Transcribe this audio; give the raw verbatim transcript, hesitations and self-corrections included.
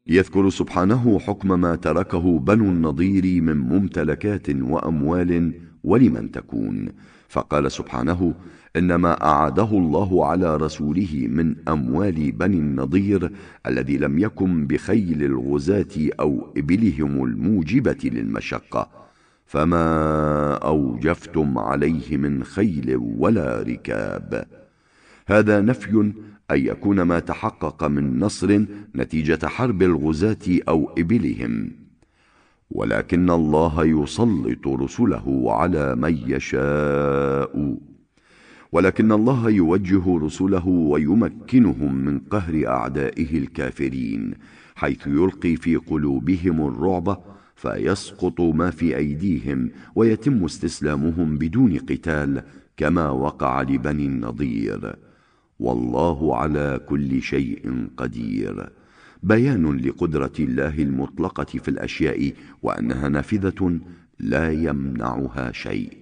يذكر سبحانه حكم ما تركه بنو النضير من ممتلكات وأموال ولمن تكون، فقال سبحانه: إنما أعاده الله على رسوله من أموال بني النضير الذي لم يكن بخيل الغزاة أو إبلهم الموجبة للمشقة، فما أوجفتم عليه من خيل ولا ركاب. هذا نفي أن يكون ما تحقق من نصر نتيجة حرب الغزاة أو إبلهم، ولكن الله يسلط رسله على من يشاء، ولكن الله يوجه رسله ويمكنهم من قهر أعدائه الكافرين، حيث يلقي في قلوبهم الرعب فيسقط ما في أيديهم ويتم استسلامهم بدون قتال، كما وقع لبني النضير. والله على كل شيء قدير. بيان لقدرة الله المطلقة في الأشياء وأنها نافذة لا يمنعها شيء.